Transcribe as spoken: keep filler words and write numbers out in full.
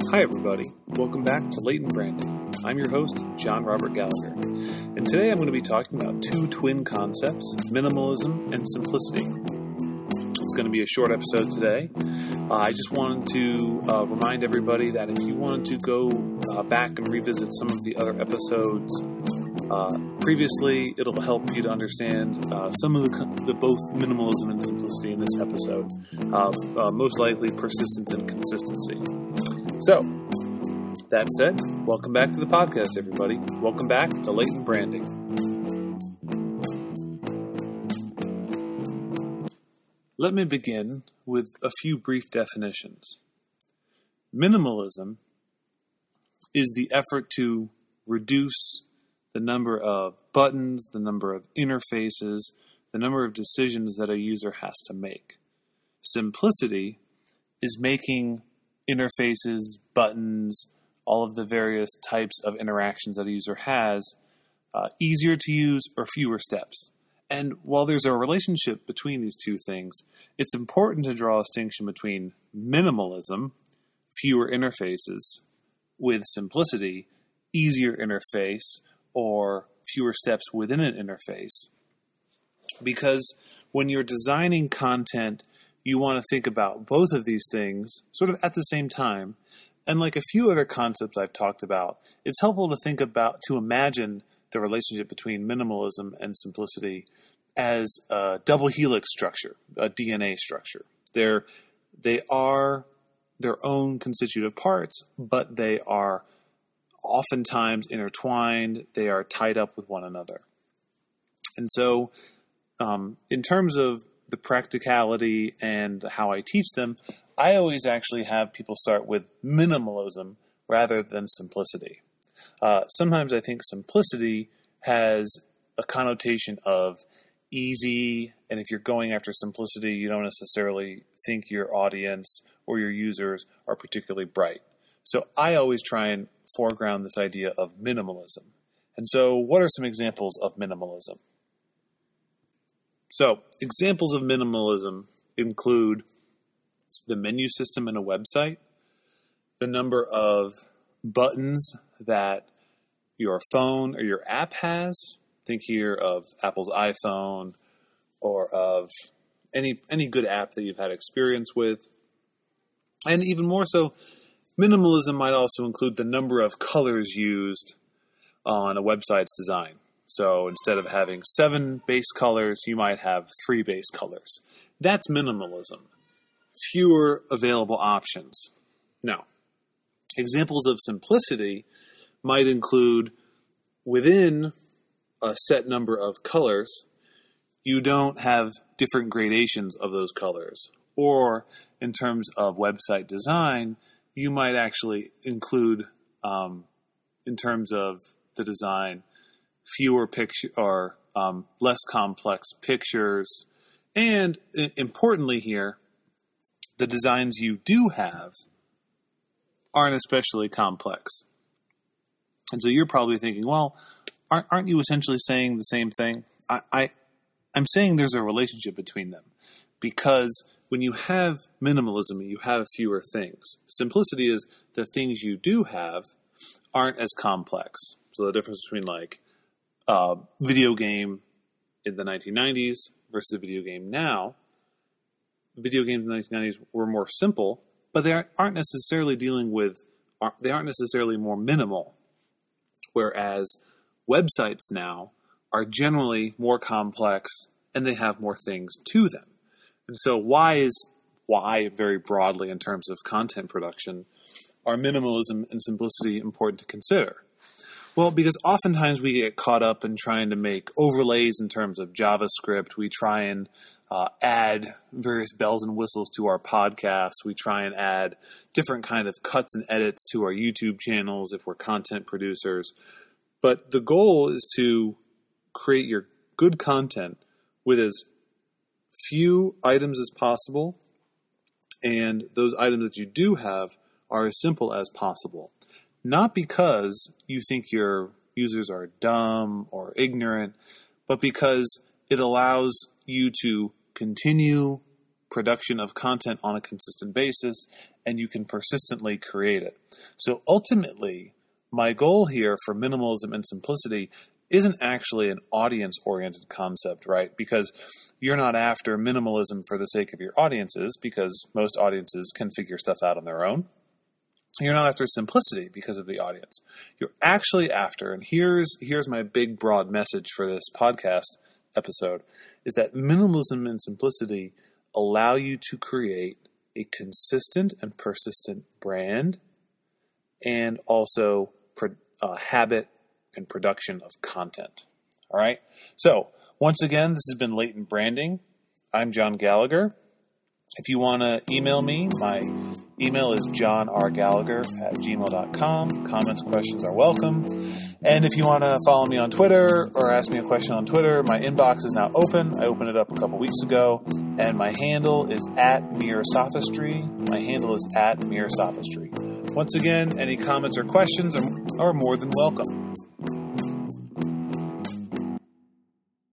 Hi everybody, welcome back to Latent Branding. I'm your host, John Robert Gallagher, and today I'm going to be talking about two twin concepts, minimalism and simplicity. It's going to be a short episode today. Uh, I just wanted to uh, remind everybody that if you want to go uh, back and revisit some of the other episodes uh, previously, it'll help you to understand uh, some of the, the both minimalism and simplicity in this episode. Uh, uh, most likely persistence and consistency. So, that said, welcome back to the podcast, everybody. Welcome back to Latent Branding. Let me begin with a few brief definitions. Minimalism is the effort to reduce the number of buttons, the number of interfaces, the number of decisions that a user has to make. Simplicity is making interfaces, buttons, all of the various types of interactions that a user has uh, easier to use or fewer steps. And while there's a relationship between these two things, it's important to draw a distinction between minimalism, fewer interfaces, with simplicity, easier interface, or fewer steps within an interface. Because when you're designing content, you want to think about both of these things sort of at the same time. And like a few other concepts I've talked about, it's helpful to think about, to imagine the relationship between minimalism and simplicity as a double helix structure, a D N A structure. They're, they are their own constitutive parts, but they are oftentimes intertwined. They are tied up with one another. And so um, in terms of the practicality and how I teach them, I always actually have people start with minimalism rather than simplicity. Uh, sometimes I think simplicity has a connotation of easy, and if you're going after simplicity, you don't necessarily think your audience or your users are particularly bright. So I always try and foreground this idea of minimalism. And so what are some examples of minimalism? So, examples of minimalism include the menu system in a website, the number of buttons that your phone or your app has. Think here of Apple's iPhone or of any any good app that you've had experience with. And even more so, minimalism might also include the number of colors used on a website's design. So instead of having seven base colors, you might have three base colors. That's minimalism. Fewer available options. Now, examples of simplicity might include within a set number of colors, you don't have different gradations of those colors. Or in terms of website design, you might actually include, um, in terms of the design, fewer picture or um, less complex pictures, and I- importantly here, the designs you do have aren't especially complex. And so you're probably thinking, well, aren't, aren't you essentially saying the same thing? I, I, I'm saying there's a relationship between them, because when you have minimalism, you have fewer things. Simplicity is the things you do have aren't as complex. So the difference between like Uh, video game in the nineteen nineties versus a video game now. Video games in the nineteen nineties were more simple, but they aren't necessarily dealing with, they aren't necessarily more minimal. Whereas websites now are generally more complex and they have more things to them. And so why is, why very broadly in terms of content production, are minimalism and simplicity important to consider? Well, because oftentimes we get caught up in trying to make overlays in terms of JavaScript. We try and uh, add various bells and whistles to our podcasts. We try and add different kind of cuts and edits to our YouTube channels if we're content producers. But the goal is to create your good content with as few items as possible, and those items that you do have are as simple as possible. Not because you think your users are dumb or ignorant, but because it allows you to continue production of content on a consistent basis and you can persistently create it. So ultimately, my goal here for minimalism and simplicity isn't actually an audience-oriented concept, right? Because you're not after minimalism for the sake of your audiences, because most audiences can figure stuff out on their own. You're not after simplicity because of the audience. You're actually after, and here's here's my big, broad message for this podcast episode, is that minimalism and simplicity allow you to create a consistent and persistent brand and also pro- uh, habit and production of content. All right? So, once again, this has been Latent Branding. I'm John Gallagher. If you want to email me, my email is john r gallagher at gmail dot com. Comments, questions are welcome. And if you want to follow me on Twitter or ask me a question on Twitter, my inbox is now open. I opened it up a couple weeks ago. And my handle is at Mere Sophistry. My handle is at Mere Sophistry. Once again, any comments or questions are, are more than welcome.